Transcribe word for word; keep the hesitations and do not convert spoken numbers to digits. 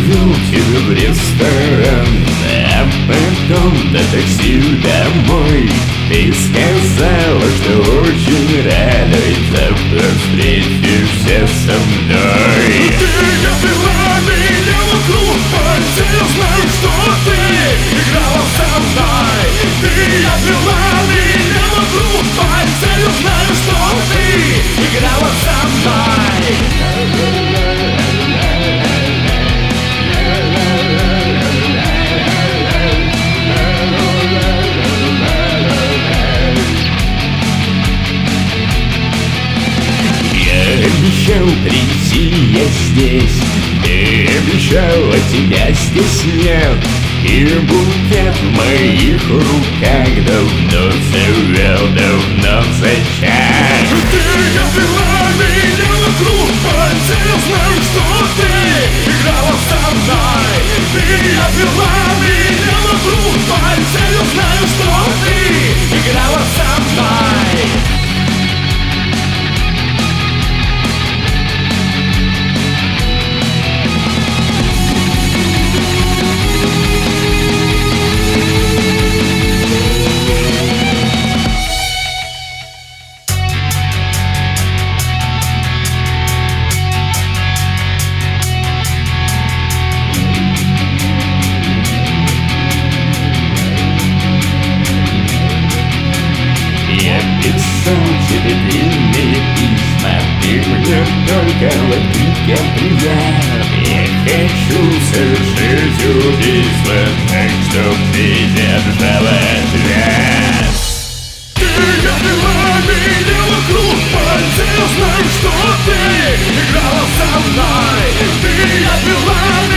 отвел тебя в ресторан, а потом на такси домой. Ты сказала, что очень рада, и завтра встретишься со мной. Ты обвела меня вокруг пальца, я знаю, что ты играла со мной. Ты обвела меня вокруг пальца, я знаю, что ты играла со мной. Обещал прийти я здесь, ты обещала, тебя здесь нет. И букет в моих руках давно завел, давно зачат. Ты обвела меня вокруг пальца, я знаю, что ты играла со мной. Ты обвела меня вокруг пальца, я знаю, что ты играла со мной. Я писал тебе длинные письма, ты мне только в ответ привет. Я хочу совершить убийство, так чтоб ты держала ответ. Ты обвела меня вокруг пальца, я знаю, что ты играла со мной. Ты обвела